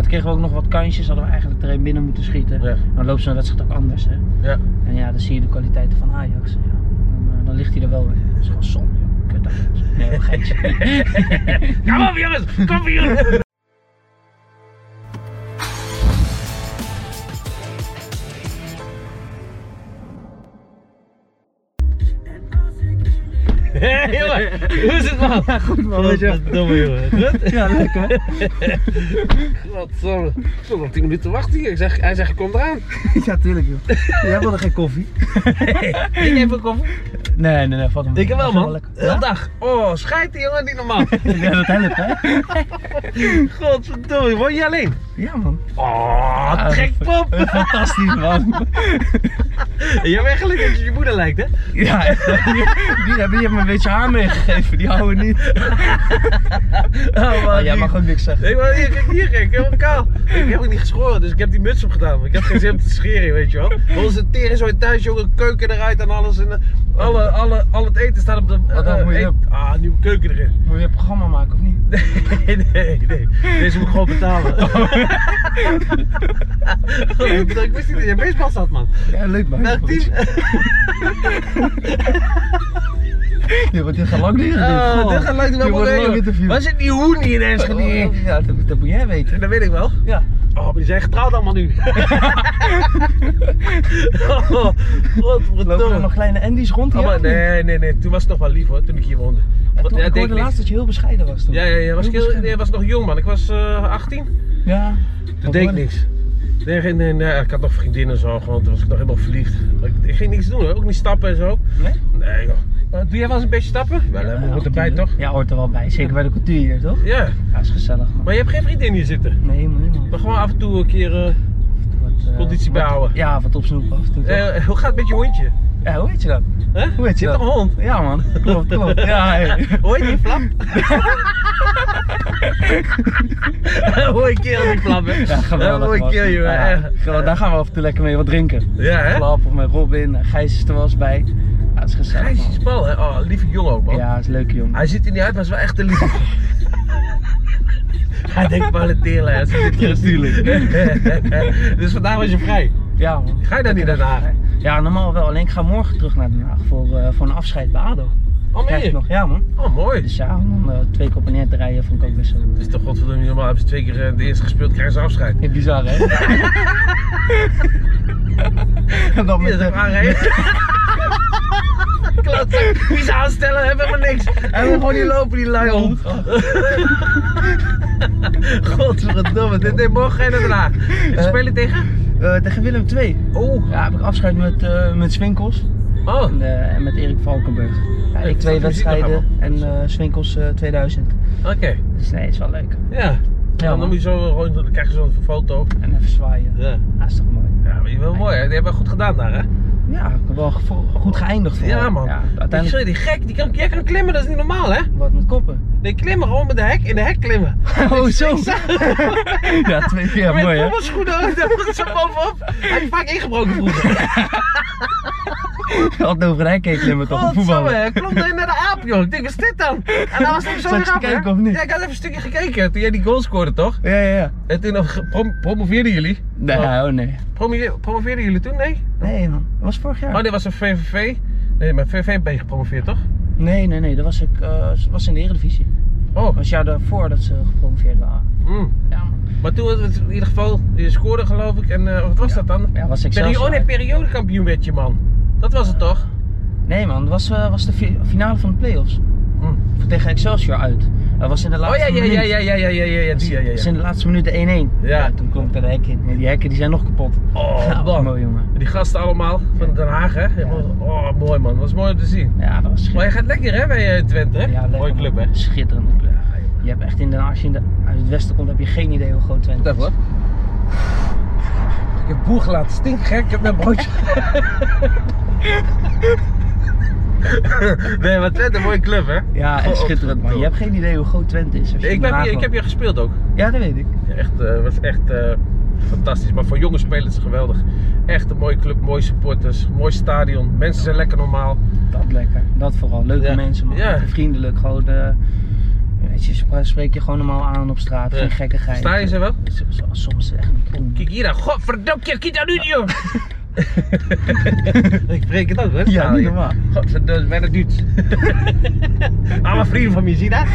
toen kregen we ook nog wat kansjes, hadden we eigenlijk er een binnen moeten schieten. Ja. Dan loopt zo'n wedstrijd ook anders, hè. Ja. En ja, dan zie je de kwaliteiten van Ajax. Ja. Dan ligt hij er wel weer. Dat is gewoon zonde, joh. Kut Ajax. Nee, wel geitje. Kom op jongens, kom op jongens! Hé jongen, hoe is het man? Ja, goed man, weet je. Domme jongen, goed? Ja, leuk hè? Godverdomme, ik stond al 10 minuten te wachten hier. Hij zegt kom eraan. Ja, tuurlijk joh. Jij wilde geen koffie? Ik heb een koffie. Nee, valt hem. Ik heb wel man. Lekker. Heel dag. Oh, schijt die jongen, niet normaal. Ja, dat helpt hè? Godverdomme, woon je alleen? Ja man. Oh, trekpop. Fantastisch man. Je hebt echt geluk dat je moeder lijkt hè? Ja, die hebben me een beetje haar meegegeven, die houden niet. Oh, man, Jij mag ook niks zeggen. Nee, maar hier gek, helemaal kaal. Ik heb ook niet geschoren, dus ik heb die muts opgedaan. Maar ik heb geen zin om te scheren, weet je wel. Onze tering zo in thuis, jongen, keuken eruit en alles. En al het eten staat op de nieuwe keuken erin. Moet je een programma maken of niet? Nee. Deze moet ik gewoon betalen. Ik wist niet dat je baseball zat, man. Ja, leuk man. Welk team? Ja, want dit gaat lang duren. Dit gaat lang duren. Dit wordt een lang interview. Waar zit die hoen hier ineens? Ja, dat moet jij weten. Dat weet ik wel. Ja. Oh, maar die zijn getrouwd allemaal nu. Oh, Lopen er nog kleine Andy's rond hier? Oh, nee. Toen was het nog wel lief hoor, toen ik hier woonde. Ik hoorde laatst dat je heel bescheiden was toen. Ja, was nog jong man. Ik was 18. Ja. Toen deed ik niks. Nee, ik had nog vriendinnen en zo, gewoon, toen was ik nog helemaal verliefd. Ik ging niks doen hoor, ook niet stappen en zo. Nee? Nee joh. Doe jij wel eens een beetje stappen? Wel, Ja, moet erbij toch? Ja, hoort er wel bij. Zeker bij de cultuur hier, toch? Ja. Ja, is gezellig man. Maar je hebt geen vriendin hier zitten? Nee, helemaal niet man. Maar gewoon af en toe een keer conditie bijhouden. Ja, wat opsnoepen af en toe toch? Hoe gaat het met je hondje? Ja, hoe heet je dat? Huh? Hoe heet je Je dat? hebt toch een hond? Ja man, klopt. Ja, hey. Hoe heet die flap? Hoe een kerel die flap hè? Ja, geweldig Hoe een man. kerel joh. Ja, geweldig. Daar gaan we af en toe lekker mee wat drinken. Ja hè? Klap of met Robin, Gijs is er wel eens bij. Ja, het is gezellig Hij is man. spal hè? Oh, lieve jongen ook man. Ja, het is een leuke jongen. Hij ziet er niet uit, maar is wel echt een lieve. Hij denkt wel het telen hè? Ja, tuurlijk. Dus vandaag was je vrij. Ja man. Ga je dan niet naar Den Haag? Ja, normaal wel. Alleen ik ga morgen terug naar Den Haag voor een afscheid bij ADO. Oh Krijg meen ik je? nog, ja man. Oh mooi. Dus ja, om dan 2 keer op en neer te rijden vond ik ook best wel... Het is toch godverdomme niet normaal, hebben ze 2 keer de eerste gespeeld, krijgen ze afscheid. Ja, bizar hè? En dan Hier, zeg maar aanrijden. Klootzak, wie ze aanstellen, hebben we niks. Hij wil gewoon niet lopen, die lui hond. Godverdomme, morgen ga je naar Den Haag. Speel je tegen? Tegen Willem II. Oh. Ja, heb ik afscheid met Swinkels Oh. en met Erik Valkenburg. Ja, ik 2 wedstrijden en Swinkels 2000. Oké. Dus nee, is wel leuk. Ja. Ja, dan man. moet je zo, dan krijg je zo'n foto. En even zwaaien. Ja. Ja, is toch mooi. Ja, maar je wel mooi hè, die hebben we goed gedaan daar hè? Ja, ik heb wel goed geëindigd vooral. Ja man. Ja, Ik uiteindelijk die gek, jij kan klimmen, dat is niet normaal hè? wat met koppen. Nee, klimmen gewoon met de hek, in de hek klimmen. Oh zo. Ja, 2 keer Met mooi hè. voetbalschoenen, daar was zo bovenop. Hij heeft vaak ingebroken vroeger. Je had over de hek heen klimmen toch, op God, voetballen. zo, klopt naar de aap joh. Ik denk, wat is dit dan? En dan was het zo Zat je weer te af, kijken hè? of niet? Ja, ik had even een stukje gekeken toen jij die goal scoorde toch? Ja. En toen promoveerden jullie? Nee, oh nee. Promoveerden jullie toen? Nee? Nee man, dat was vorig jaar. Oh, dit was een VVV. Nee, maar VVV ben je gepromoveerd toch? Nee, dat was in de Eredivisie. Oh. Dat was het jaar daarvoor dat ze gepromoveerd waren. Mm. Ja man. Maar toen was het in ieder geval, je scoorde geloof ik. En wat was dat dan? Ja, was ik Periodekampioen werd je man. Dat was het toch? Nee man, dat was de finale van de play-offs. Mm. Tegen Excelsior uit. Dat was in de laatste minuut. Ja. Dat is in de laatste minuut de 1-1. Ja. Toen kwam ik er de hek in. Nee, die hekken die zijn nog kapot. Oh, Ja, man. mooi jongen. Die gasten allemaal van Den Haag, hè? Oh, mooi man. Dat was mooi om te zien. Ja, dat was Maar schitterend. je gaat lekker hè bij Twente, hè? Ja, lekker, mooie club, hè? man. Schitterende club. Je hebt echt als je uit het westen komt, heb je geen idee hoe groot Twente is. Even hoor. Ik heb boer gelaten stinken gek, ik heb net broodje. Nee, maar Twente, een mooie club, hè? Ja, echt schitterend man. Je hebt geen idee hoe groot Twente is. Als je in Den Haag Ik heb loopt. hier gespeeld ook. Ja, dat weet ik. Ja, echt, was echt fantastisch. Maar voor jonge spelers is het geweldig. Echt een mooie club, mooie supporters, mooi stadion. Mensen zijn lekker normaal. Dat lekker. Dat vooral. Leuke Ja. mensen man. Ja. Vriendelijk. Gewoon weet je, spreek je gewoon normaal aan op straat, geen gekkigheid. Sta je ze wel? Soms echt niet doen. Kijk hier dan, godverdomme, kijk daar nu joh! Ik spreek het ook, hè? Ja, niet normaal. Godverdomme, bijna Duits. Allemaal vrienden van me, zie je dat?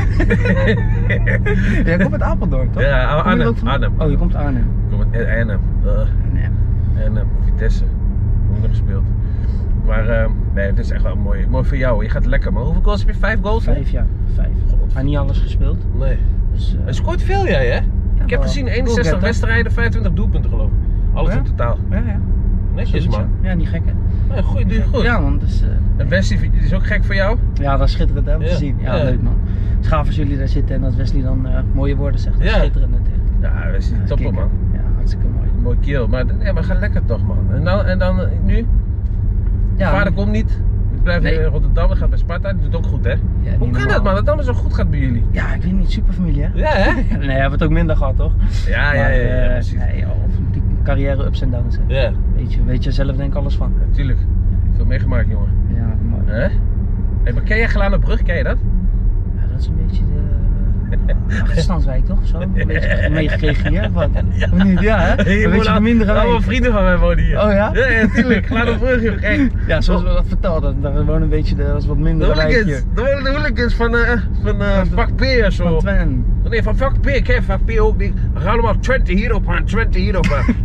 Jij komt uit Apeldoorn, toch? Ja, Arnhem. Oh, je komt uit Arnhem. Ik kom uit Arnhem. Nee. Vitesse. Hoe nog gespeeld. Maar nee, het is echt wel mooi. Mooi voor jou. Je gaat lekker. Maar hoeveel goals heb je? 5 goals? 5, ja. 5. Maar niet alles gespeeld. Nee. Dus, je scoort veel jij, hè? Ik heb gezien 61 wedstrijden, 25 doelpunten geloof ik. Alles in totaal. Ja. Netjes man. Ja, niet gek hè? Ja, goed, doe je goed. Ja man, dus... En Wesley is ook gek voor jou? Ja, dat is schitterend hè, om te zien. Ja, leuk man. Het is gaaf als jullie daar zitten en dat Wesley dan mooie woorden zegt. Dat is schitterend natuurlijk. Ja, Wesley, topper man. Ja, hartstikke mooi. Mooi kiel, maar ga lekker toch man. En dan nu? Ja, vader komt niet. Ik blijf in Rotterdam, gaat bij Sparta, die doet ook goed hè? Ja, hoe kan dat man, dat het allemaal zo goed gaat bij jullie? Ja, ik weet niet, super familie hè? Ja hè? Nee, we hebben het ook minder gehad toch? Ja, precies. Nee, of die carrière ups en downs hè? Ja. Weet je zelf denk ik alles van. Natuurlijk. Veel meegemaakt jongen. Ja, mooi. Hè? Hey, maar ken jij Gelaanderbrug, ken je dat? Ja, dat is een beetje de achterstandswijk toch? Zo? Een beetje meegekregen hier? Wat? Of niet? Ja hè? Een beetje de mindere wijk. Allemaal vrienden van mij wonen hier. Oh ja? Ja, natuurlijk. Gelaanderbrug joh, gek. Ja, zoals we dat vertelden, daar wonen een beetje dat is wat minder wijk hier. Er wonen de hooligans van vak P of zo. Van Twen. Nee, van vak P, ken vak P ook niet. We gaan allemaal Twente hierop aan, Twente hierop aan.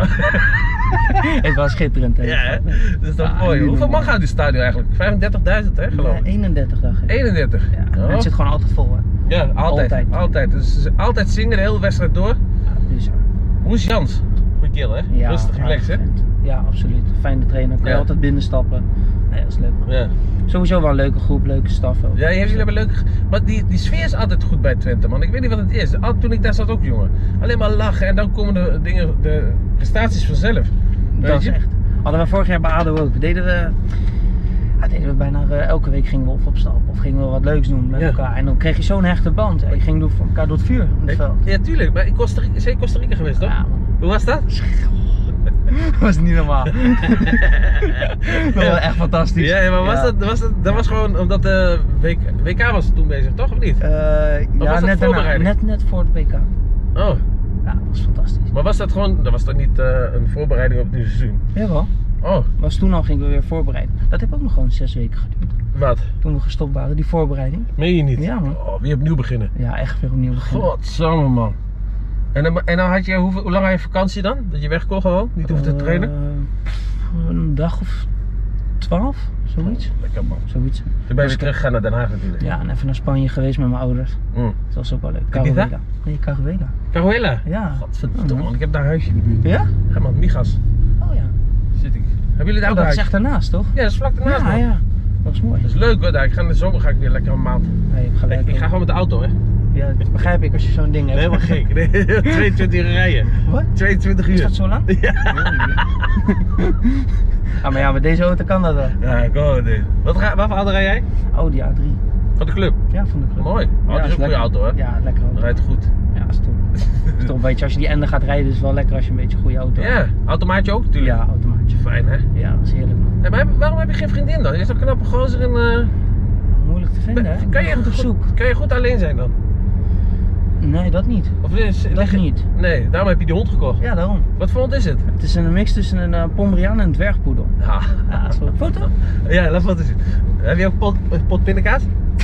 Het was schitterend hè? Ja hè? Dat is toch mooi. Hoeveel man gaat die stadion eigenlijk? 35.000 hè geloof ik? 31 dacht ik. 31? Ja, het zit gewoon altijd vol hè? Ja, altijd. Dus altijd zingen de hele wedstrijd door. Ja, bizar. Hoe is Jans? Goeie kerel hè? Ja, rustig, relaxed hè? Ja, absoluut. Fijne trainer. Kan je altijd binnenstappen. Nee, dat is leuk man. Ja. Sowieso wel een leuke groep, leuke staf ook. Ja, jullie hebben leuke... Maar die sfeer is altijd goed bij Twente man. Ik weet niet wat het is. Toen ik daar zat ook jongen. Alleen maar lachen en dan komen de prestaties vanzelf. Dat is echt. Hadden we vorig jaar bij ADO ook. Deden we bijna elke week gingen we op stap of gingen we wat leuks doen met elkaar. En dan kreeg je zo'n hechte band. Je ging door elkaar door het vuur in het veld. Ja, tuurlijk. Maar in Costa Rica geweest toch? Ja, man. Hoe was dat? Dat was niet normaal. Dat was echt fantastisch. Ja, maar dat was gewoon omdat de WK was toen bezig, toch of niet? Ja, net daarna. Net voor het WK. Oh. Ja, dat was fantastisch. Maar was dat gewoon, dat was toch niet een voorbereiding op het nieuwe seizoen? Jawel. Oh. Was toen al gingen we weer voorbereiden. Dat heeft ook nog gewoon 6 weken geduurd. Wat? Toen we gestopt waren, die voorbereiding. Meen je niet? Ja man. Oh, weer opnieuw beginnen. Ja, echt weer opnieuw beginnen. Godsamme man. En dan had je, hoe lang had je vakantie dan? Dat je weg kon gewoon? Niet hoefde te trainen? Een dag of 12, zoiets. Lekker man. Zoiets. Toen ben je weer teruggegaan naar Den Haag natuurlijk. Ja, en even naar Spanje geweest met mijn ouders. Dat was ook wel leuk. Caruela. Nee, Caruela. Caruela? Ja. Godverdomme man, ik heb daar een huisje in de buurt. Ja? Ja man, Migas. Oh ja. Zit ik. Hebben jullie daar ook dat huis? is echt daarnaast toch? Ja, dat is vlak daarnaast man. Ja. Dat is mooi. Dat is leuk hoor, daar. In de zomer ga ik weer lekker een maand. Nee, ik ga gewoon met de auto hè. Ja, dat begrijp ik als je zo'n ding hebt. Helemaal gek. Nee, 22 uur rijden. Wat? 22 uur. Is dat zo lang? Ja. Maar ja, met deze auto kan dat wel. Ja, ik hoor het. Waarvoor auto rij jij? Audi A3. Van de club? Ja, van de club. Mooi. Dat is een goede auto hè? Ja, lekker auto. Rijdt goed. Ja, dat is top. Dat is top. Weet je, als je die ende gaat rijden is het wel lekker als je een beetje een goede auto hebt. Ja, automaatje ook natuurlijk. Ja, automaatje. Fijn hè? Ja, dat is heerlijk man. Hey, maar waarom heb je geen vriendin dan? Je is toch een knappe gozer en... Moeilijk te vinden hè? Kan je goed alleen zijn dan? Nee, dat niet. Of niet. Nee, daarom heb je die hond gekocht. Ja, daarom. Wat voor hond is het? Het is een mix tussen een Pomeranian en een dwergpoedel. Ja. Ja, is wel een foto? Ja, laat foto zien. Heb je ook pot pindakaas?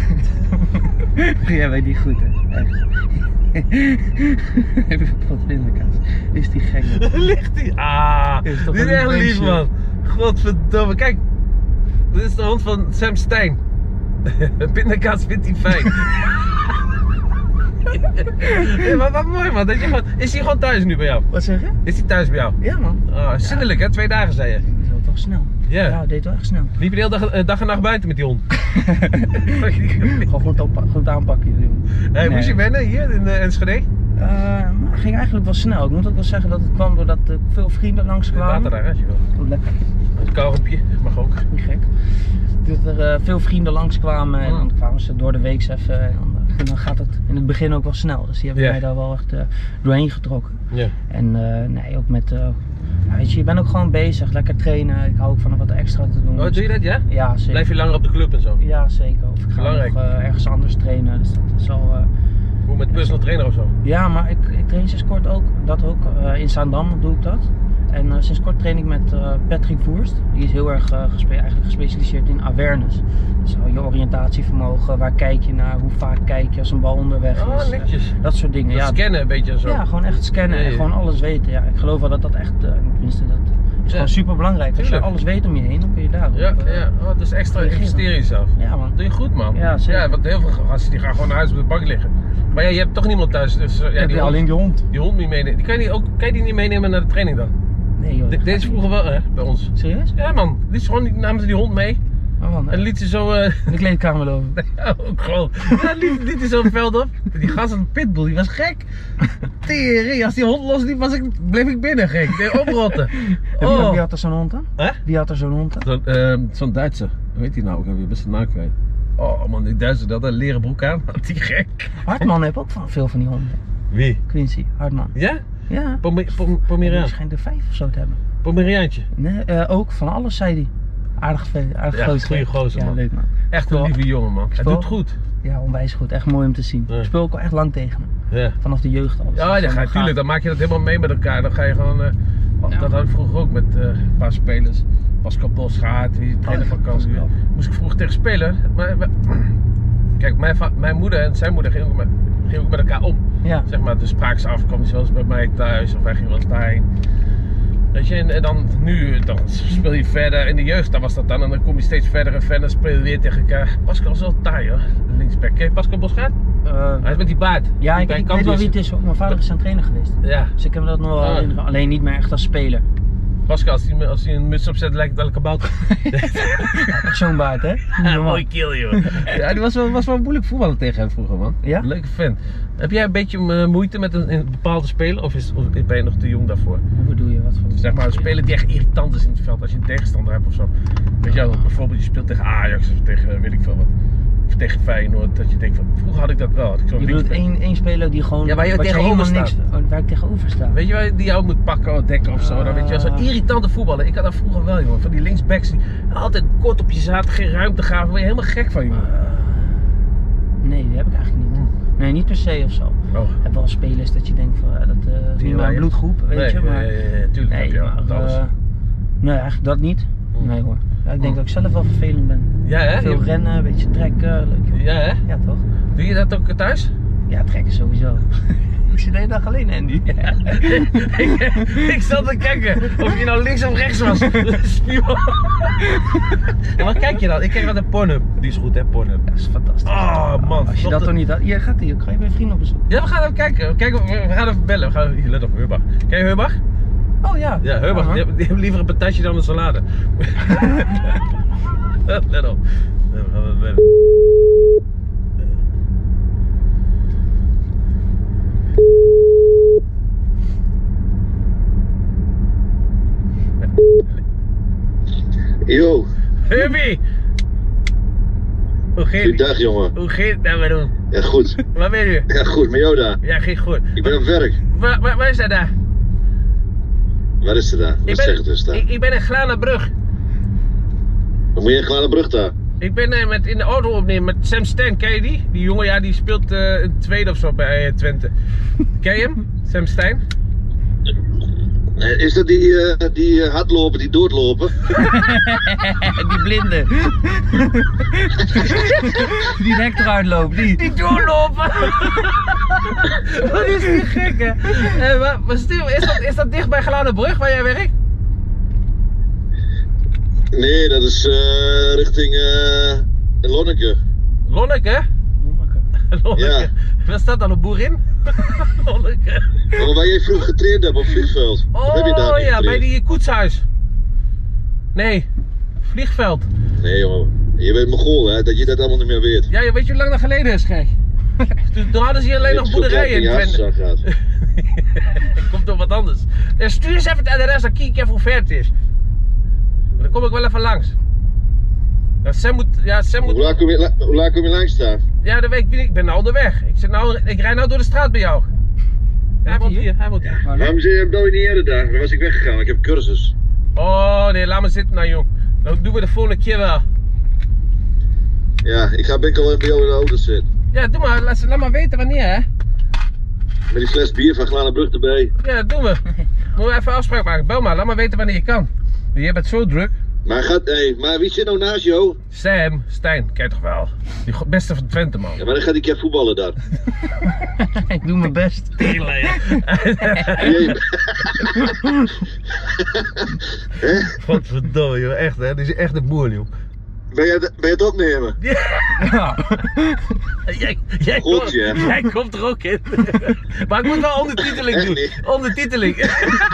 Jij weet die goed hè. Echt. Heb je een pot pindakaas? Is die gek? Ligt die? Ah, dit is echt lief man. Godverdomme. Kijk, dit is de hond van Sam Stein. Pindakaas vindt hij fijn. Ja, maar wat mooi man, dat je gewoon... Is hij gewoon thuis nu bij jou? Wat zeg je? Is hij thuis bij jou? Ja man. Ah, zindelijk hè, 2 dagen zei je. Dat deed toch snel. Ja. Ja, dat deed wel echt snel. Liep je de hele dag en nacht buiten met die hond? Gewoon goed aanpakken jongen. Hey, moest je wennen hier in Enschede? Het ging eigenlijk wel snel. Ik moet ook wel zeggen dat het kwam doordat veel vrienden langskwamen. Water daar, hè? Oh, lekker. Een kauwgompje, mag ook. Niet gek. Dat er veel vrienden langskwamen en dan kwamen ze door de week even. En dan gaat het in het begin ook wel snel. Dus die hebben mij daar wel echt doorheen getrokken. Ja. En nee, ook met Ja, weet je, je bent ook gewoon bezig, lekker trainen. Ik hou ook van wat extra te doen. Oh, doe je dat, ja? Ja, zeker. Blijf je langer op de club en zo? Ja, zeker. Of ik ga Belangrijk. nog ergens anders trainen, dus dat is al... Hoe met personal trainer of zo? Ja, maar ik train sinds kort ook, in Zaandam doe ik dat. En sinds kort train ik met Patrick Voerst. Die is heel erg eigenlijk gespecialiseerd in awareness. Dus je oriëntatievermogen, waar kijk je naar, hoe vaak kijk je als een bal onderweg is. Oh, netjes. Dat soort dingen. Dat scannen een beetje zo. Ja, gewoon echt scannen en gewoon alles weten. Ja, ik geloof wel dat dat echt, tenminste dat is gewoon super belangrijk. Als je alles weet om je heen, dan kun je daarop. Ja. Oh, dat is extra investeren in jezelf. Ja, man. Doe je goed, man. Ja, zeker. Ja, want heel veel gasten die gaan gewoon naar huis op de bank liggen. Maar ja, je hebt toch niemand thuis, dus ja, alleen die hond. Die hond niet meenemen. Die kan je die niet meenemen naar de training dan? Nee joh. Deze is vroeger wel, hè, bij ons. Serieus? Ja man, namen ze die hond mee. Oh man. En liet ze zo... In de kleedkamer lopen. Ja, ook gewoon. Ja, liet hij zo het veld op. Die gast had een pitbull, die was gek. Tering, als die hond losliep, bleef ik binnen gek. Die oprotten. Oh. Wie had er zo'n hond dan? Wie had er zo'n hond dan? Zo'n Duitser. Hoe heet die nou? Ik heb weer best een naam kwijt. Oh man, die Duitser had een leren broek aan. Had die gek. Hartman heeft ook veel van die honden. Wie? Quincy, Hartman. Ja? Ja. Pomeriaan. Die schijnt er 5 of zo te hebben. Pomeriaantje. Nee, ook van alles zei hij. Aardig gozer. Goeie gozer, man. Ja, leuk man. Echt een lieve jongen, man. Hij doet het goed. Ja, onwijs goed. Echt mooi om te zien. Ik speel ook al echt lang tegen hem. Ja. Vanaf de jeugd al. Ja, tuurlijk. Dan maak je dat helemaal mee met elkaar. Dan ga je gewoon... Dat had ik vroeger ook met een paar spelers. Pascal Bosgaard, die trainer van Cambuur. Moest ik vroeger tegen spelen. Maar, kijk, mijn moeder en zijn moeder gingen ook met elkaar om. Ja. Zeg maar, dus spraken ze af, kwam hij zelfs bij mij thuis of wij gingen wel eens daarheen. Weet je, en dan nu, dan speel je verder. In de jeugd, dan was dat dan. En dan kom je steeds verder en verder, speel je weer tegen elkaar. Pascal is wel taai hoor, linksback. Ken je Pascal Bosgaard? Hij is met die baard. Ja, ik weet wel wie het is. Mijn vader is zijn trainer geweest. Ja. Dus ik heb dat nog wel herinneren. Alleen niet meer echt als speler. Pascal, als hij een muts opzet, lijkt het wel een kabouter. Echt zo'n baard, hè? Ja, mooi kill, joh. Ja, die was wel moeilijk voetballen tegen hem vroeger, man. Ja? Leuke fan. Heb jij een beetje moeite met een bepaalde speler of ben je nog te jong daarvoor? Hoe bedoel je? Wat voor zeg maar een speler die echt irritant is in het veld als je een tegenstander hebt of zo. Weet je wel, bijvoorbeeld je speelt tegen Ajax of tegen weet ik veel wat. Of tegen Feyenoord, dat je denkt van, vroeger had ik dat wel. Had ik zo je bedoelt één speler die gewoon... Ja, waar je tegenover staat. Waar ik tegenover sta. Weet je waar die jou moet pakken of dekken of zo. Dan weet je wel, zo'n irritante voetballer. Ik had dat vroeger wel, jongen. Van die linksbacks die altijd kort op je zaten, geen ruimte gaven. Daar word je helemaal gek van, jongen. Nee, die heb ik eigenlijk niet. Nee, niet per se of zo. Oh. Ik heb wel spelers dat je denkt van, dat is niet mijn bloedgroep, weet je. Maar, tuurlijk heb je alles. Nee, eigenlijk dat niet. Nee hoor. Ja, ik denk dat ik zelf wel vervelend ben. Ja, hè? Veel rennen, een beetje trekken, leuk joh. Ja, hè? Ja, toch? Doe je dat ook thuis? Ja, trekken sowieso. Ik zit de hele dag alleen, Andy. Ja. Ik zat te kijken of je nou links of rechts was. En wat kijk je dan? Ik kijk naar de Pornhub. Die is goed, hè, Pornhub. Dat is fantastisch. Oh man. Als je dat toch niet had. Hier gaat hij. Ik ga je bij vrienden op bezoek. Ja, we gaan even kijken. We gaan even bellen. We gaan hier, let op, Heubach. Ken je Heubach? Oh ja. Ja, Heubach. Die hebben liever een patatje dan een salade. Let op. Dan gaan we bellen. Yo. Hubie! Hoe gaat Goeiedag jongen. Hoe gaat het nou met hem? Ja goed. Waar ben je? Ja goed, met jou daar? Ja, ging goed. Ik ben op werk. Waar is hij daar? Waar is hij daar? Wat zeg het dus daar? Ik ben in Glanerbrug. Wat moet je in Glanerbrug daar? Ik ben in de auto opnemen met Sam Stan, ken je die? Die jongen, ja, die speelt een tweede of zo bij Twente. Ken je hem? Sam Stan? Is dat die hardlopen, die doodlopen? Die blinde. Die nek eruit loopt, die doorlopen. Wat is die gek, hè? Maar Steve, is dat dicht bij Glanerbrug waar jij werkt? Nee, dat is richting Lonneke. Lonneke? Lonneke. Ja. Waar staat dan, een boerin? Lonneke. Oh, waar jij vroeger getraind hebt op vliegveld. Oh heb je daar ja, bij die koetshuis. Nee, vliegveld. Nee jongen, je bent Mongool hè, dat je dat allemaal niet meer weet. Ja, weet je hoe lang dat geleden is, gek? Toen hadden ze hier alleen nog boerderijen in Twente. Komt toch wat anders. Stuur eens even het adres, dan kijk ik even hoe ver het is. Dan kom ik wel even langs. Ja, Sam moet... Hoe laat kom je langs daar? Ja, dat weet ik niet. Ik ben nou onderweg. Ik rijd nou door de straat bij jou. Hij woont hier, hij woont hier. Waarom bel je niet eerder daar? Dan was ik weggegaan, ik heb cursus. Oh nee, laat me zitten nou jong. Dat doen we de volgende keer wel. Ja, ik ga binnenkort bij jou in de auto zitten. Ja, doe maar, laat maar weten wanneer hè. Met die fles bier van Glanenbrug erbij. Ja, dat doen we. Moeten we even afspraak maken. Bel maar, laat maar weten wanneer je kan. Je bent zo druk. Maar wie zit nou naast jou? Sam, Stijn, kijk toch wel. Die beste van Twente man. Ja, maar dan gaat die keer voetballen daar. Ik doe mijn best. Godverdomme joh, echt hè, dit is echt een boer joh. Ben je het opnemen? Ja. Jij komt er ook in. Maar ik moet wel ondertiteling Echt doen. niet. Ondertiteling.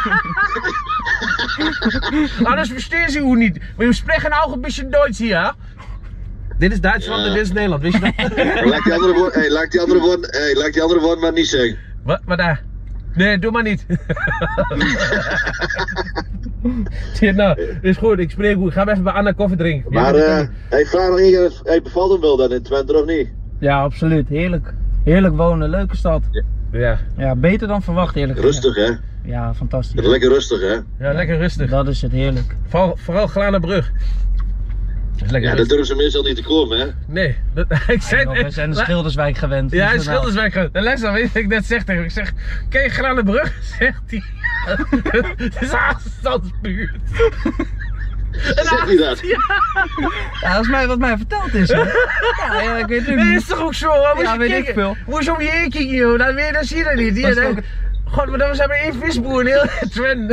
Anders verstehen ze hoe niet. Maar je spreken ook een beetje Duits hier, hè? Dit is Duitsland en dit is Nederland, wist je dat? Laat die andere woorden maar niet zeggen. Wat daar? Nee, doe maar niet. Nou, dit is goed, ik spreek goed. Ga maar even bij Anna koffie drinken. Maar vraag nog één, bevalt hem wel dan in Twente of niet? Ja, absoluut. Heerlijk. Heerlijk wonen, leuke stad. Ja. Ja, beter dan verwacht eerlijk gezegd. Rustig hè? Ja, fantastisch. Lekker rustig hè? Ja, lekker rustig. Dat is het, heerlijk. Vooral Glanenbrug. Dat is lekker Ja, daar rustig. durven ze meestal niet te komen hè? Nee, ik zei We zijn de Schilderswijk gewend. Ja, dus in Schilderswijk gewend. En luister, weet je wat ik net zeg tegen hem? Ik zeg, ken je Glanenbrug? Zegt hij. Het is een afstandsbuurt. Zeg niet dat? Ja, dat is wat mij verteld is. Hè? Ja, ik weet het Nee, niet. is toch ook zo? Hoor? Ja, weet ik veel. Moet je om je heen kijken, joh. Dan zie je dat niet. Dat is ook- God, maar dan zijn we één visboer in heel Twente.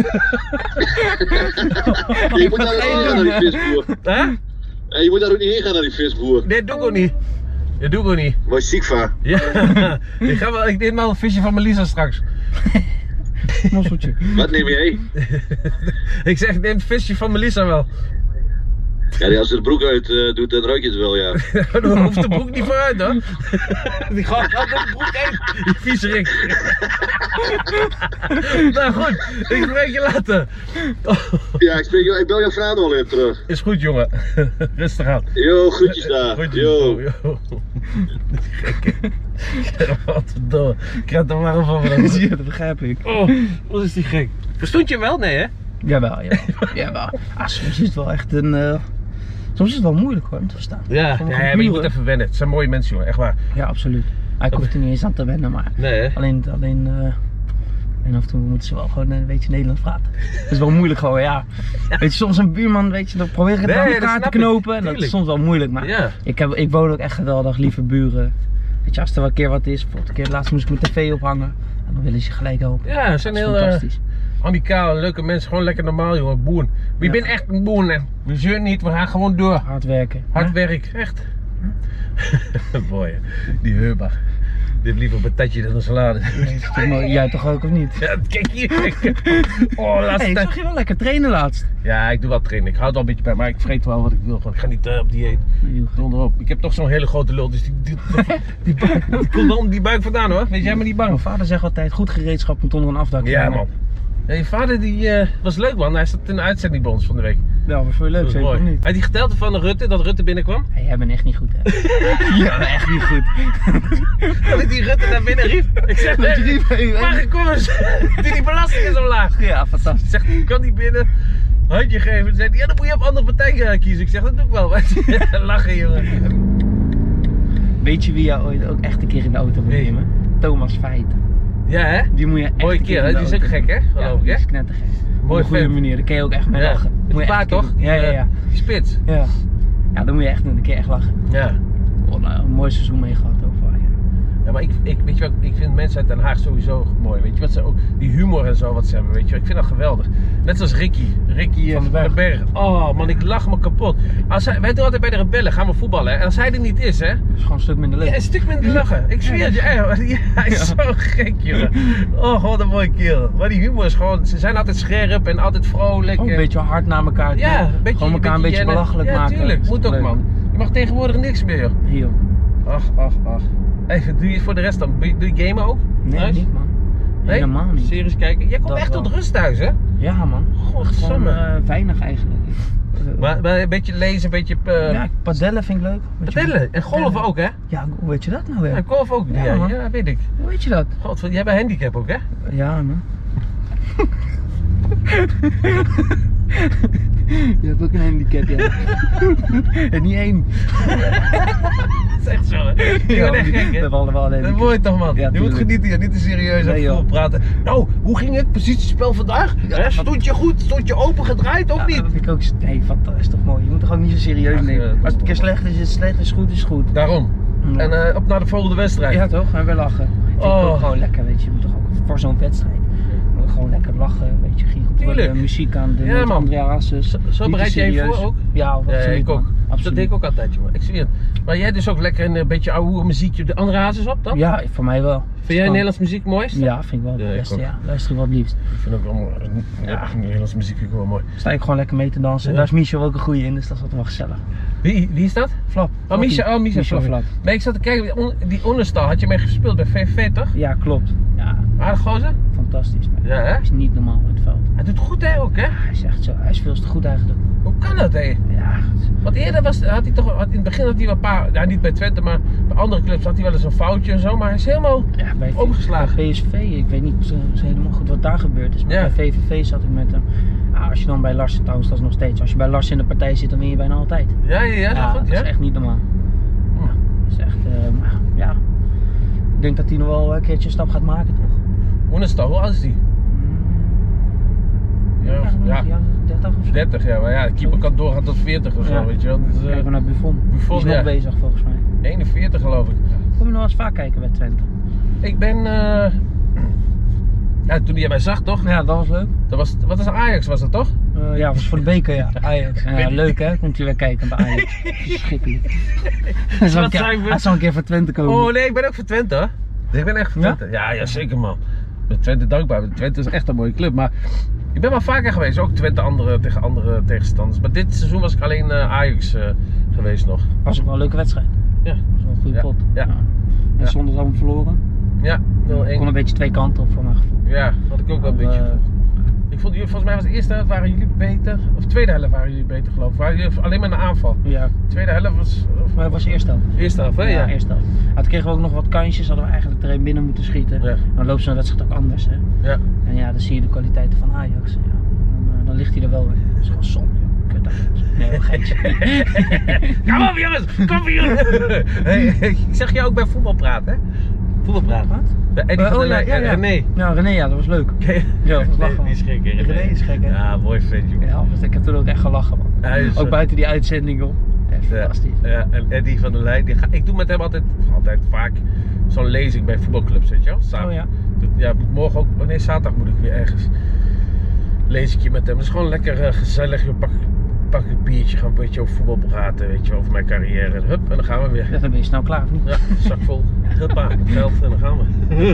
Je moet daar ook niet gaan naar die visboer. Hè? Je moet daar ook niet heen gaan naar die visboer. Nee, dat doe ik ook niet. Dat doe ik ook niet. Word je ziek van? Ja, ik neem wel een visje van Melissa straks. Mosseltje. Wat neem jij? Ik zeg, neem het visje van Melissa wel. Ja, als ze de broek uit doet, dan ruik je het wel, ja. Dan hoeft de broek niet vooruit hoor. Die gaat altijd de broek heen, die viezerik. Nou goed, ik spreek je later. Ja, ik bel jouw vrouw nog wel even terug. Is goed jongen, rustig aan. Yo, groetjes daar. Goed, Yo. Wat verdomme, ik krijg er maar van. Ja, dat begrijp ik. Oh, wat is die gek. Verstond je hem wel? Nee hè? Jawel, jawel. Ah, soms is het wel echt een... soms is het wel moeilijk hoor, om te verstaan. Ja, Sommige maar je moet buren- even wennen. Het zijn mooie mensen jongen, echt waar. Ja, absoluut. Ik hoef er niet eens aan te wennen, maar Nee hè? alleen af en toe moeten ze wel gewoon een beetje Nederlands praten. Dat is wel moeilijk gewoon, ja. Weet je, soms een buurman, weet je, dan probeer ik het Nee, aan dat elkaar te snap ik. knopen. En dat is Tuurlijk. soms wel moeilijk, maar Ja. ik woon ook echt geweldig, lieve buren. Weet je, als er wel een keer wat is, bijvoorbeeld een keer laatst moest ik mijn tv ophangen. En dan willen ze je gelijk helpen. Ja, ze zijn Dat is heel fantastisch. amicaal, leuke mensen, gewoon lekker normaal jongen, boeren. Je Ja. bent echt een boer, hè. We zeuren niet, we gaan gewoon door. Hard werken. Hard hè? werk, echt. Mooi, hè. Die Heuber. Die heeft liever een patatje dan een salade. Nee, is toch mooi. Jij toch ook of niet? Ja, kijk hier. Oh, laatste Hey, ik tijd. zag je wel lekker trainen laatst. Ja, ik doe wel trainen. Ik hou het wel een beetje bij, maar ik vreet wel wat ik wil. Gewoon. Ik ga niet op dieet. Donderop. Ik heb toch zo'n hele grote lul, dus die komt wel om die buik vandaan hoor. Wees jij maar niet bang. Mijn vader zegt altijd, goed gereedschap moet onder een afdak. Ja man. Ja, je vader die was leuk man, hij zat in een uitzending bij ons van de week. Ja, maar voor je leuk Dat was zeker of mooi. niet? Hij die gedeelte van de Rutte, dat Rutte binnenkwam. Hey, jij bent echt niet goed hè? Ja, echt niet goed. Dat ik die Rutte naar binnen riep. Ik zeg, Dat je riep, maar kom eens, die belasting is omlaag. Ja, fantastisch. Zegt, ik kan niet binnen. Handje geven. Zegt hij, ja dan moet je op andere partijen kiezen. Ik zeg, dat doe ik wel. Lachen jongen. Weet je wie jou ooit ook echt een keer in de auto moet Wie? nemen? Thomas Feiten. Ja hè? Die moet je echt Mooie een keer kerel, in de hè? Die is ook auto. gek, hè? Ja, Geloof ik, die hè? is knettergek. Op Mooi een goede vent. manier, daar kun je ook echt mee Ja. lachen. Met Moet die je echt paard een toch? keer doen. Ja. Die spits. Ja, dan moet je echt doen, een keer echt lachen. Ja. Oh, nou, een mooi seizoen mee gehad overal. Ja. Ja, maar weet je wat, ik vind mensen uit Den Haag sowieso mooi. Weet je wat ze ook, die humor en zo wat ze hebben, weet je wel. Ik vind dat geweldig. Net zoals Ricky van den Berg. Oh man, ik lach me kapot. Wij doen altijd bij de Rebellen, gaan we voetballen. Hè? En als hij er niet is, hè. Dat is gewoon een stuk minder leuk. Ja, een stuk minder lachen. Ik zweer het je. Ja, hij is zo gek, jongen. Oh, wat een mooie kerel. Maar die humor is gewoon, ze zijn altijd scherp en altijd vrolijk. Ook een beetje hard naar elkaar. Ja, een beetje, gewoon elkaar een beetje jennen. belachelijk ja, maken. Tuurlijk, Dat is moet ook leuk. man. Je mag tegenwoordig niks meer. Hier. Ach. Even, doe je voor de rest dan? Doe je gamen ook? Nee, Thuis? niet man. Nee? Helemaal niet. Series kijken? Jij komt Dat echt wel. tot rust thuis, hè? Ja man. Godsamme. Gewoon weinig eigenlijk. Maar een beetje lezen, een beetje... Ja, padellen vind ik leuk. Padellen? En golven ook, hè? Ja, hoe weet je dat nou weer? Ja, golf ook. Ja, weet ik. Hoe weet je dat? God, jij hebt een handicap ook, hè? Ja, man. Je hebt ook een handicap, ja. En niet één. Dat is echt zo, hè? Je bent echt gek, hè? We hebben allemaal een handicap. Dat mooi toch, man? Ja, je moet genieten hier, niet te serieus over voetbal praten. Nou, hoe ging het positiespel vandaag? Ja, stond je goed? Stond je open gedraaid of niet? Dat vind ik ook... Nee, fantastisch, toch mooi. Je moet toch ook niet zo serieus nemen. Als het een keer slecht is het slecht, is goed, is goed. Daarom. Ja. En op naar de volgende wedstrijd. Ja toch, en we lachen. Vind ik ook gewoon lekker, weet je. Je moet toch ook voor zo'n wedstrijd. Je moet gewoon lekker lachen, weet je. Gieren, muziek aan de Andrea Hasses. Zo bereid je je voor ook? Ja, absoluut, ik ook. Absoluut. Dat deed ik ook altijd, jongen. Ik zie het. Maar jij dus ook lekker een beetje oude muziekje de Andrea Hasses op dan? Ja, voor mij wel. Vind jij Nederlands muziek mooi? Ja, vind ik wel het beste, ja. Luister ik wel het liefst. Ik vind ook wel Nederlandse muziek vind ik wel mooi. Sta ik gewoon lekker mee te dansen. Ja. Daar is Michel ook een goeie in, dus dat is altijd wel gezellig. Wie is dat? Flap. Oh, Michel Flap. Nee, ik zat te kijken, die Onderstal had je mee gespeeld bij VVV toch? Ja, klopt. Ja. Aardig gozer? Fantastisch. Ja, hè? Hij is niet normaal op het veld. Hij doet goed hè ook, hè? Ja, hij is echt zo. Hij is veel te goed eigenlijk. Hoe kan dat, hè? Ja. Want eerder had hij toch, in het begin had hij wel een paar, ja, niet bij Twente, maar bij andere clubs had hij wel eens een foutje en zo, maar hij is helemaal omgeslagen. Bij PSV, ik weet niet helemaal goed wat daar gebeurd is, maar bij VVV zat ik met hem. Als je dan bij Lars zit, trouwens dat is nog steeds, als je bij Lars in de partij zit, dan win je bijna altijd. Ja, goed, dat is echt niet normaal. Ja, dat is echt, ja. Ik denk dat hij nog wel een keertje een stap gaat maken, toch? Onderstal, hoe oud is die? Ja, 30 of zo. 30, ja, maar ja, de keeper kan doorgaan tot 40 of zo, weet je wel. Kijk maar naar Buffon. Die is nog bezig volgens mij. 41 geloof ik. Kom je nog eens vaak kijken bij Twente? Ik ben, ja, toen jij mij zag toch? Ja, dat was leuk. Wat is Ajax was dat toch? Ja, was voor de beker, ja. Ajax. Ja, leuk hè, komt je weer kijken bij Ajax. Verschrikkelijk. Hij zou een keer voor Twente komen. Oh nee, ik ben ook voor Twente hoor. Ik ben echt voor Twente. Ja, zeker man. Met Twente dankbaar. Twente is echt een mooie club, maar ik ben wel vaker geweest, ook Twente tegen andere tegenstanders. Maar dit seizoen was ik alleen Ajax geweest nog. Was ook wel een leuke wedstrijd. Ja. Dat was wel een goede pot. Ja. En zonder dan verloren. Ja, 0-1. Kon een beetje twee kanten op voor mijn gevoel. Ja, had ik ook wel een beetje. Ik vond jullie, volgens mij was de eerste helft waren jullie beter, of de tweede helft waren jullie beter geloof ik. Waren jullie alleen maar een aanval? Ja. De tweede helft was... Maar het was eerste helft. Eerste helft, hè? Ja, eerste helft. Toen kregen we ook nog wat kansjes, hadden we eigenlijk er een binnen moeten schieten. Ja. Dan loopt zo'n wedstrijd ook anders, hè? Ja. En ja, dan zie je de kwaliteiten van Ajax. Ja. Dan ligt hij er wel weer. Dat is gewoon zonde, joh. Kut Ajax. Nee, wel geitje. Kom op jongens, kom op jongens! Hey, ik zag je ook bij voetbal praten, hè? Voetbal praten. Wat? Bij Eddie van der Leij, René. Ja, René, ja, dat was leuk. Ja, dat was lachen. Die is gek, hè? René is gek, hè? Ja, mooi vent, joh. Ja, ik heb toen ook echt gelachen, man. Ook buiten die uitzending, joh. Fantastisch. Ja, en Eddie van der Leij, ik doe met hem altijd vaak zo'n lezing bij voetbalclubs, weet je wel? Samen. Oh ja? Ja, morgen ook, nee, zaterdag moet ik weer ergens lezingje met hem. Het is gewoon lekker gezellig, pak een biertje, gaan een beetje over voetbal praten, weet je wel, over mijn carrière. Hup, en dan gaan we weer. Ja, dan ben je snel klaar, of niet? Ja, zak vol. Huppa, geld en dan gaan we.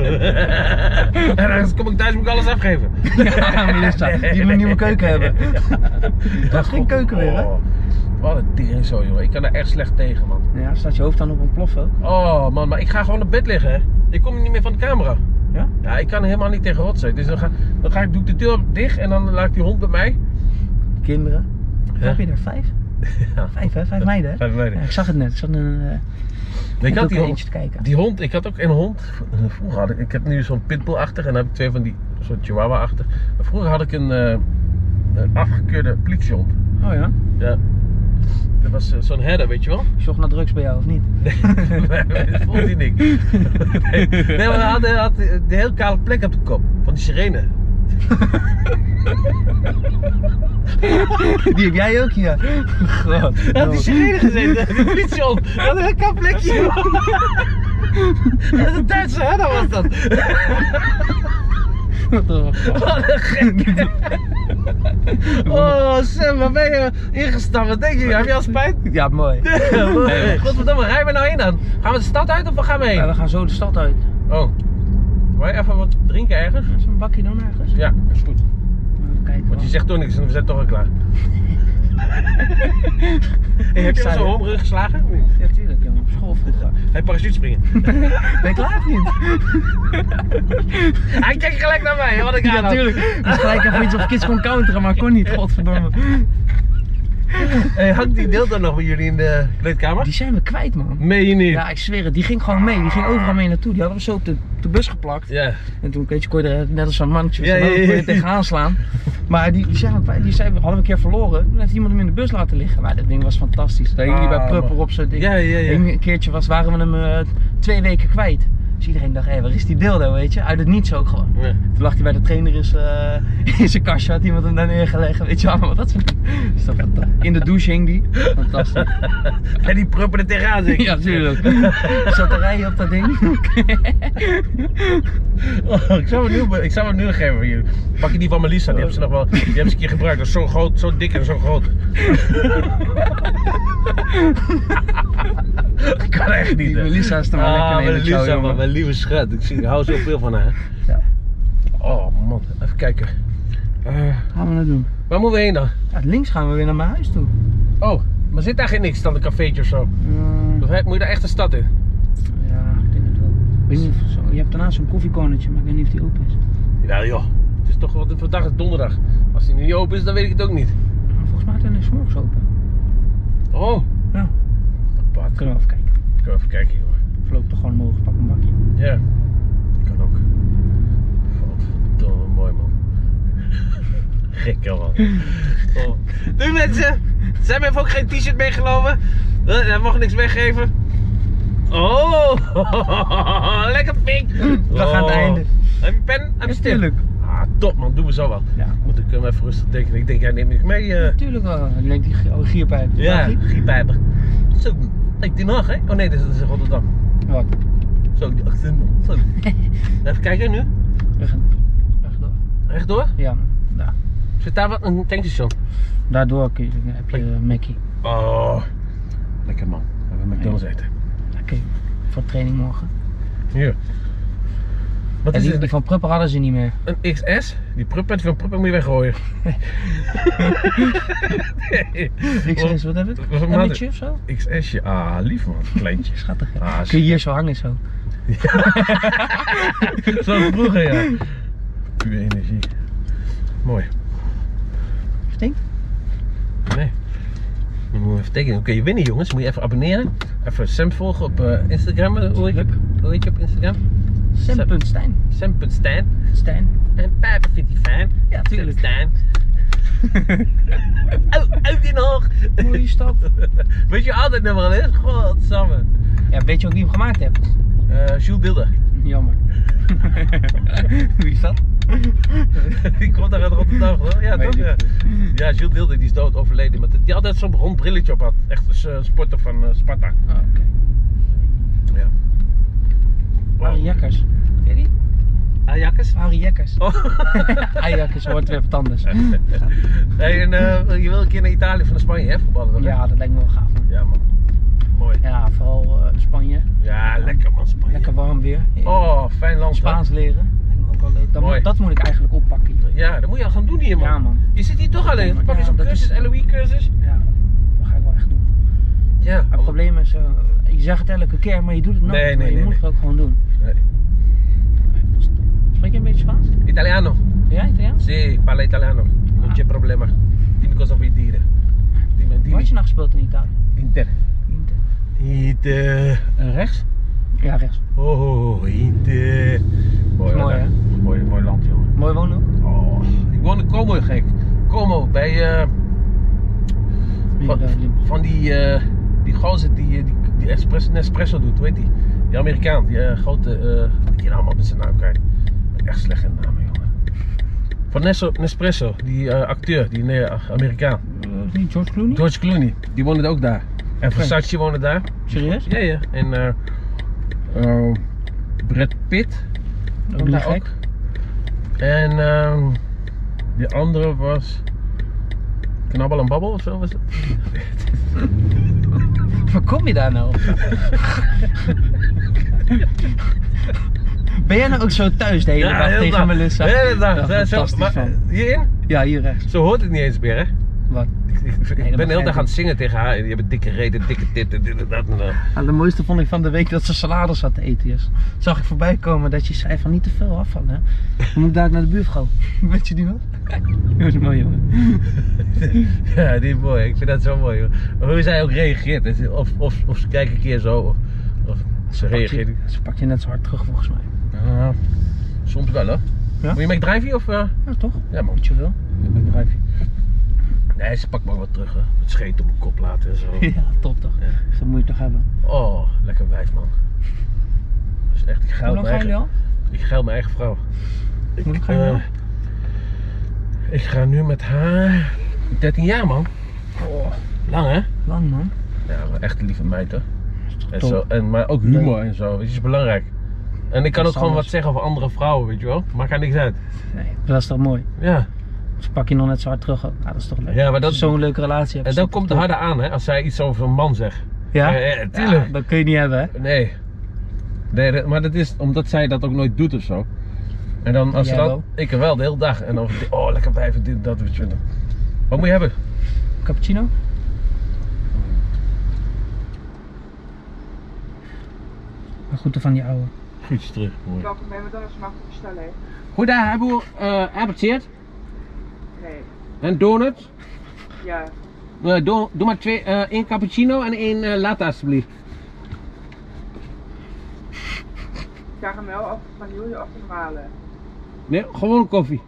En dan kom ik thuis, moet ik alles afgeven. Ja, maar die moet een nieuwe keuken hebben. Dat is geen keuken meer, hè? Wat een tering zo, jongen. Ik kan er echt slecht tegen, man. Ja, staat je hoofd dan op een plof ook? Oh, man, maar ik ga gewoon op bed liggen, hè. Ik kom niet meer van de camera. Ja? Ja, ik kan helemaal niet tegen rotzooi. Dus doe ik de deur dicht en dan laat ik die hond bij mij. Kinderen? Heb je er 5? Ja. 5 hè? 5 meiden hè? 5 meiden. Ja, ik zag het net. Ik zat ik had die eentje te kijken. Die hond, ik had ook een hond. Vroeger had ik heb nu zo'n pitbull-achtig en dan heb ik 2 van die soort chihuahua-achtig. Vroeger had ik een afgekeurde politiehond. Oh ja? Ja. Dat was zo'n herder, weet je wel? Zocht naar drugs bij jou of niet? Nee, dat vond hij niet. Nee, maar hij had de hele kale plek op de kop van die sirene. Die heb jij ook hier. God. Hij had die sirene gezeten, die politiehond. Hij had een heel kale plekje. Dat is een Duitse herder was dat. Wat een gek. Oh, Sam, waar ben je ingestapt? Wat denk je? Heb je al spijt? Ja, mooi. Godverdomme, rijden we nou heen dan? Gaan we de stad uit of waar gaan we heen? Ja, we gaan zo de stad uit. Oh. Wil je even wat drinken ergens? Is een bakje dan ergens? Ja, dat is goed. Even kijken. Want je zegt toch niks en we zijn toch al klaar. Hey, heb je al zo homerig geslagen? Ja, tuurlijk, jongen. Op school vroeger. Hij parachute springen. Ben je klaar of niet? Hij kijkt gelijk naar mij, wat ik aan had. Ja, tuurlijk. Dus gelijk even iets op kids kon counteren, maar kon niet, godverdomme. Hey, hangt die dildo nog bij jullie in de kleedkamer? Die zijn we kwijt, man. Meen je niet? Ja, ik zweer het. Die ging gewoon mee. Die ging overal mee naartoe. Die hadden we zo op de bus geplakt. Ja. En toen kon je er net als zo'n mannetje Ja, kon je tegenaan slaan. Maar die zijn we kwijt. Die hadden we een keer verloren. Toen heeft iemand hem in de bus laten liggen. Maar dat ding was fantastisch. Daar hing hij bij Prupper op zo'n ding. Ja. Een keertje waren we hem 2 weken kwijt. Dus iedereen dacht, hé, waar is die dildo, weet je? Uit het niets ook gewoon. Ja. Toen lag hij bij de trainer in zijn kastje, had iemand hem daar neergelegd, weet je allemaal. Dat is toch in de douche hing die. Fantastisch. En die Prupper er tegenaan zit. Ja, tuurlijk. Ik zat te rijden op dat ding. Oh, ik zou hem nu nog geven voor jullie. Pak je die van Melissa, die hebben ze nog wel. Die hebben ze een keer gebruikt. Dat is zo groot, zo dik en zo groot. Ik kan echt niet. Die Melissa is er maar lekker mee met jou, jongen. Mijn lieve schat. Ik hou zoveel van haar. Ja. Oh man, even kijken. Gaan we nou doen? Waar moeten we heen dan? Ja, links gaan we weer naar mijn huis toe. Oh, maar zit daar geen niks dan een cafeetje of zo? Of moet je daar echt de stad in? Ja, ik denk het wel. Ik weet niet of zo. Je hebt daarnaast zo'n koffiecornertje, maar ik weet niet of die open is. Ja joh, het is toch wat vandaag is donderdag. Als die nu niet open is, dan weet ik het ook niet. Volgens mij is het 's morgens open. Oh, Ja, apart. kunnen we even kijken. Ik kan even kijken joh. Vloog toch gewoon omhoog, pak een bakje. Ja, kan ook. Godverdomme, mooi man. Gek man. Oh. Doei mensen! Zij hebben ook geen t-shirt meegenomen. Hij mag niks weggeven. Oh, lekker pink. We gaan aan het einde. Heb je pen? Heb je stil? Tuurlijk. Ah, top man, doen we zo wel. Ja. Want ik kan even rustig denken. Ik denk, jij neemt niks mee. Tuurlijk wel. Ik denk die gierpijp. Ja, giepijper. Zo, ik die nog hè? Oh nee, dit is Rotterdam. Wat? Zo, die achter. Zo. Even kijken nu. Rechtdoor. Rechtdoor? Ja, daar. Zit daar wat een tankstation? Daardoor heb je Mackie. Oh, lekker man. Gaan we McDonald's eten. Oké, voor training morgen. Hier. Wat En is die dit? van Prupper hadden ze niet meer. Een XS? Die Prupper van Prupper moet je weggooien. Nee. XS, wat heb ik? Wat Een beetje of zo? XS'je, ah lief man, kleintje. Schattig hè? Ah, Kun je hier zo hangen zo? Zoals vroeger ja. Puur energie. Mooi. Stinkt? Nee. Dan moeten we even tekenen. Oké, je winnen jongens. Moet je even abonneren. Even Sam volgen op Instagram. Hoe heet je op Instagram? Sam.Stijn. Sam.Stijn. Stijn. En Pijper vindt hij fijn. Ja, tuurlijk. Stijn. Uit in hoog. Mooie stap. Weet je altijd nog wel eens? Godsamme. Ja, weet je ook wie hem gemaakt hebt? Jules Bilder. Jammer. Wie is dat? Die komt daar uit Rotterdam hoor. Ja, Weet toch? ik Ja. Ja, Jules Bilder die is dood overleden. Maar die altijd zo'n rond brilletje op had. Echt een sporter van Sparta. Oh, oké. Ja. Harry Jekkers. Ken je die? Ajax? Harry Jekkers. Oh. Ajax hoort weer wat anders. Hey, en je wil een keer naar Italië of naar Spanje, hè? Voetballen dan, hè? Ja, dat lijkt me wel gaaf man. Ja, man. Mooi. Ja, vooral Spanje. Ja, lekker man, Spanje. Lekker warm weer. Oh, fijn land. hè? Spaans leren. Lijkt me ook wel leuk. Mooi. Dat moet ik eigenlijk oppakken hier. Ja, dat moet je al gaan doen hier, man. Ja, man. Je zit hier toch alleen. Ja, Pak je zo'n dat cursus, is- LOE-cursus. Ja, dat ga ik wel echt doen. Ja. Maar het probleem is, je zegt het elke keer, maar je doet het nooit. Nee, maar je moet het ook gewoon doen. Nee. Spreek je een beetje Spaans? Italiano. Ja, Italiaans? Sì, parla italiano. Non c'è problema. Dimmi cosa vuoi dire. Waar had je nou gespeeld in Italië? Inter. Inter. Inter. Rechts? Ja, rechts. Oh, Inter. Mooi, hè? Mooi land, jongen. Mooi wonen ook? Oh, ik woon in Como, gek. Como, bij van die gozer die Nespresso doet, hoe heet die? Die Amerikaan, die grote, weet je nou man met zijn naam kwijt. Ik ben echt slecht in namen, jongen. Van Nespresso, die acteur, die Amerikaan. Niet George Clooney? George Clooney, die woonde ook daar. En Versace woonde daar. Serieus? Ja, ja. En Brad Pitt Ook woonde niet daar gek. ook. En die andere was Knabbel en Babbel of zo was het? Waar kom je daar nou op? Ben jij nou ook zo thuis de hele dag tegen Melissa? De hele dag. Ja, Zo, fantastisch maar, van. hierin? Ja, hier rechts. Zo hoort het niet eens meer, hè? Wat? Ik ben de hele dag aan het zingen tegen haar. Je hebt een dikke reet, een dikke dit en dit en dat. Nou, de mooiste vond ik van de week dat ze salades zat te eten is. Zag ik voorbij komen dat je zei van niet te veel afvallen. Hè? Dan moet ik daar naar de buurvrouw. Weet je die nog? Dat is mooi, jongen. Ja, die is mooi. Ik vind dat zo mooi, joh. Hoe zij ook reageert. Of ze kijkt een keer zo. Of ze reageert. Ze pakt je net zo hard terug volgens mij. Ja, soms wel, hoor. Ja? Moet je McDrive of? Ja, toch? Ja, man. Moet je wel. McDrive. Nee, ze pakt me ook wat terug, hè. Het scheet op mijn kop laten en zo. Ja, top toch? Ja. Dus dat moet je toch hebben. Oh, lekker wijf, man. Dat is echt, ik Hoe geld lang mijn gaan jullie eigen... al? Ik geld mijn eigen vrouw. Hoe lang gaan jullie al? Ik ga nu met haar 13 jaar, man. Oh, Lang, hè? lang man. Ja, maar echt een lieve meid, hoor. En top. zo, maar ook humor en zo, weet je, is belangrijk. En ik kan Dat ook is gewoon wat anders. zeggen over andere vrouwen, weet je wel. Maakt haar niks uit. Nee, dat is toch mooi. Ja. Ze pak je nog net zo hard terug ook. Ja, dat is toch leuk. Ja, maar dat- Als je zo'n leuke relatie hebt. En is dan dat komt het top. harder aan, hè, als zij iets over een man zegt. Ja? Ja, tuurlijk. Ja, dat kun je niet hebben, hè? Nee. Maar dat is omdat zij dat ook nooit doet of zo. En dan als ze Jij dan, wel? ik wel de hele dag. En dan, oh lekker wijven, dit, dat, weet je wel. Wat moet je hebben? Cappuccino? Maar goed van die oude. Goedjes terug. Mooi. Welkom bij McDonald's, mag ik bestellen? Goedendag, hebben we appeltje Nee. en donut? Ja. Doe maar één cappuccino en één latte alsjeblieft. Karamel of vanille of normale? Nee, gewoon koffie.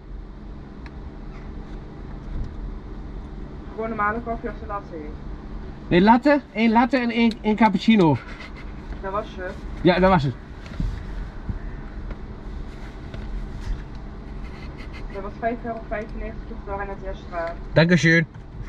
Gewoon normale koffie of de latte? Nee, latte, één latte en één cappuccino. Dat was ze. Ja, dat was het. Dat was €5,95 door in het restaurant. Dankeschön.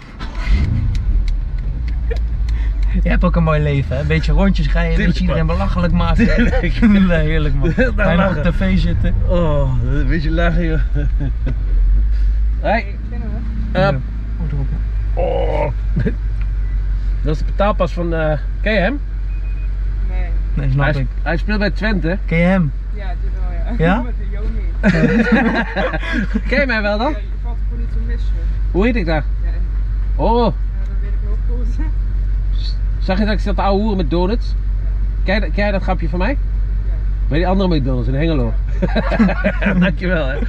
Je hebt ook een mooi leven, hè? Een beetje rondjes rijden, een beetje iedereen belachelijk maken. Nee, heerlijk man. Ga je nog op tv zitten? Oh, een beetje lachen joh. Hey. Ik vind hem. Ja. Erop. Oh. Dat is de betaalpas van, ken je hem? Nee. Nee, snap ik. Hij speelt bij Twente. Ken je hem? Ja, die wel ja. Ja? Met de Joni. Ken je mij wel dan? Ja, je valt er gewoon niet te missen. Hoe heet ik daar? Ja, en, Oh, ja, dat weet ik heel goed. zag je dat ik zat te ouwe hoeren met donuts? Ken je dat grapje van mij? Ja. Bij die andere McDonald's in Hengelo. Dankjewel hè.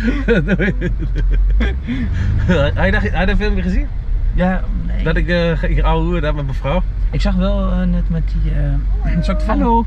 Had je dat filmpje gezien? Ja, nee. Dat ik ging ouwe hoeren daar met mijn vrouw? Ik zag wel net met die. Zal ik het Hallo.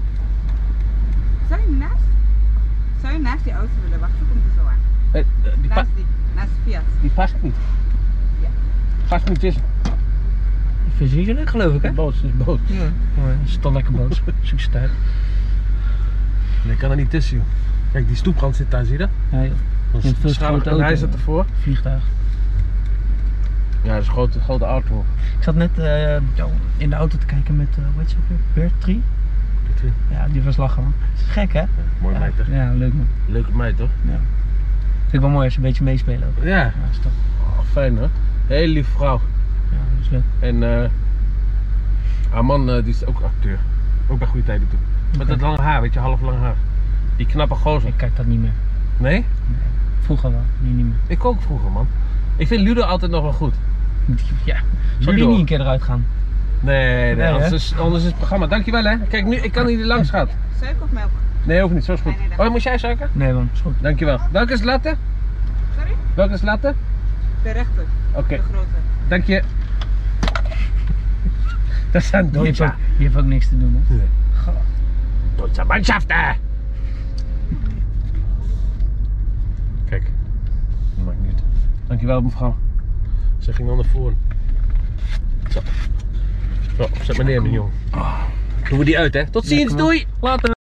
Zou je naast die auto willen wachten? Komt er zo aan. Naast de Fiat. Die past niet. Ja. Past niet tussen. Versierlijk, geloof ik, hè? Boos, het is boos. Ja. Maar het is toch lekker boos. Succes. Nee, ik kan er niet tussen joh. Kijk, die stoeprand zit daar, zie je dat? Ja, joh. Dat Je hebt veel te grote en hij auto. zit ervoor. Vliegtuig. Ja, dat is een grote auto. Ik zat net in de auto te kijken met, hoe heet ze ook weer? Bertrie? Ja, die was lachen man. Dat is gek hè? Ja, mooi Ja, meid toch? ja, leuk man. Leuke meid toch? Ja. Vind ik wel mooi als ze een beetje meespelen ook. Ja. Ja, is toch. Oh, fijn hoor. Hele lieve vrouw. Ja, dat is leuk. En haar man die is ook acteur. Ook bij Goede Tijden toe. Met Oké. dat lange haar, weet je, half lang haar. Die knappe gozer. Ik kijk dat niet meer. Nee? Vroeger wel, nu niet meer. Ik ook vroeger man. Ik vind Ludo altijd nog wel goed. Ja. Zal die Ludo. niet een keer eruit gaan? Nee, Nee, anders, hè? anders is het programma. Dankjewel hè. Kijk nu, ik kan niet langs gaan. Suiker of melk? Nee, hoeft niet, zo is goed. Nee, nee, Oh, moest jij suiker? Nee man, is goed. Dankjewel. Welke is latte? Sorry? Welke is latte? De rechter. Oké, De grote. dank je. Dat zijn Die heeft, Deutsche. ook, die heeft ook niks te doen hè? Nee. Goh. Deutsche Mannschaften! Kijk, dat maakt niet uit. Dankjewel mevrouw. Ze ging al naar voren. Zo. Zo, zet maar neer mijn jongen. Doen we die uit hè. Tot ziens, Lekker, man. doei! Later.